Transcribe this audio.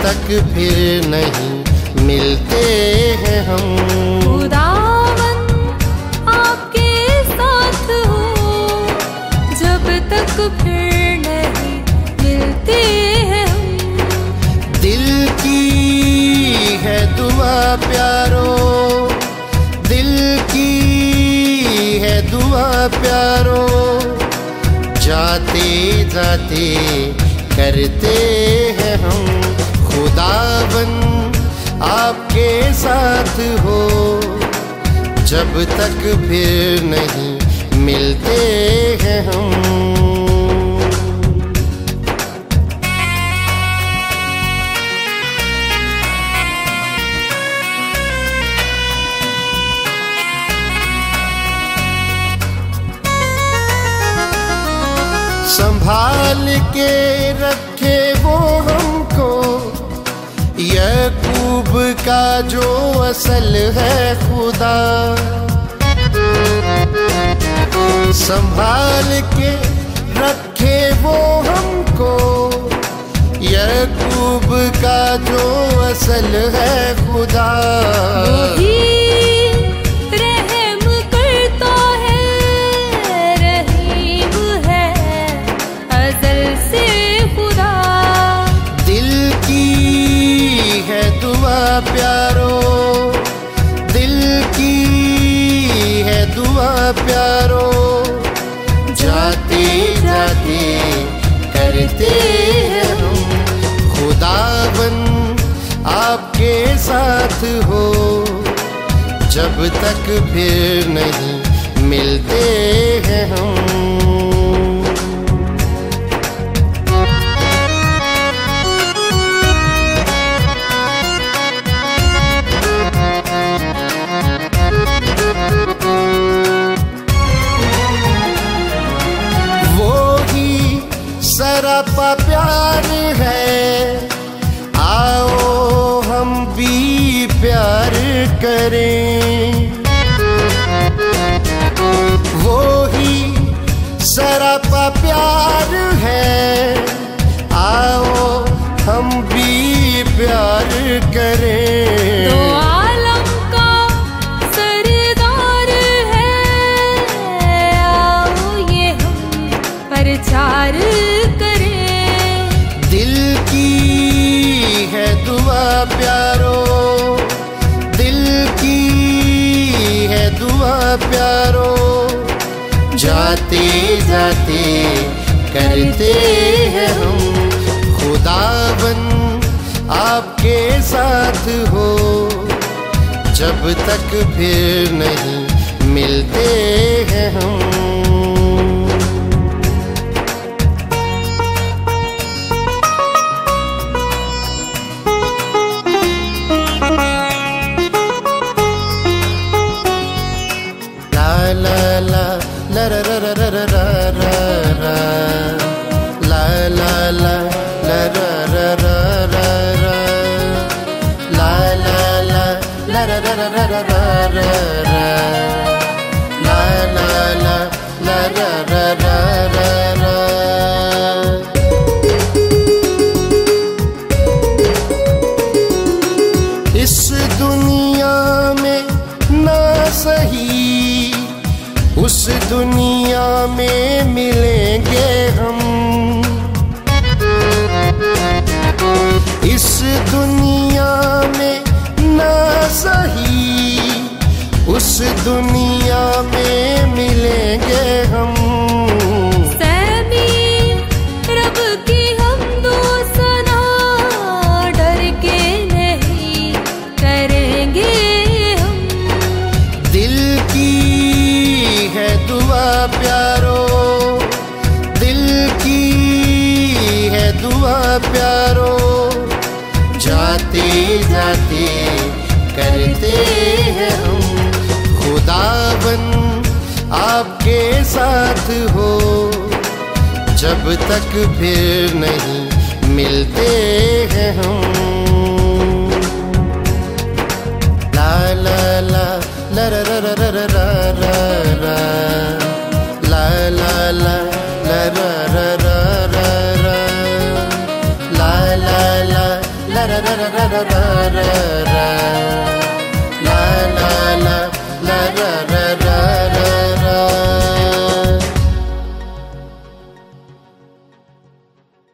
तक फिर नहीं मिलते हैं हम। खुदावन आपके साथ हो, जब तक फिर नहीं मिलते हैं हम। दिल की है दुआ प्यारों, दिल की है दुआ प्यारों, जाते जाते करते हैं हम। खुदावन आपके साथ हो, जब तक फिर नहीं मिलते हैं हम। संभाल के रखे वो हमको, याकूब का जो असल है खुदा। संभाल के रखे वो हमको, याकूब का जो असल है खुदा। प्यारों, दिल की है दुआ प्यारों, जाते जाते करते हैं हम। खुदावन आपके साथ हो, जब तक फिर नहीं मिलते हैं हम। सरापा प्यार है, आओ हम भी प्यार करें। वो ही सरापा प्यार है, आओ हम भी प्यार करें। तो आलम का सरदार है, आओ ये हम प्रचार प्यारों, दिल की है दुआ प्यारों, जाते जाते करते हैं हम। खुदावन आपके साथ हो, जब तक फिर नहीं मिलते हैं हम। इस दुनिया में ना सही, उस दुनिया में मिलेंगे हम। इस दुनिया में ना सही, उस दुनिया में मिलेंगे हम। रब की हम दो सना, डर के नहीं करेंगे हम। दिल की है दुआ प्यारों, दिल की है दुआ प्यारों, जाते जाते करते हैं हम। खुदावन आपके साथ हो, जब तक फिर नहीं मिलते हैं हम। ला ला ला ला रा रा रा रा रा रा, ला ला ला ला रा रा रा रा, ला ला ला ला रा la la la la la la la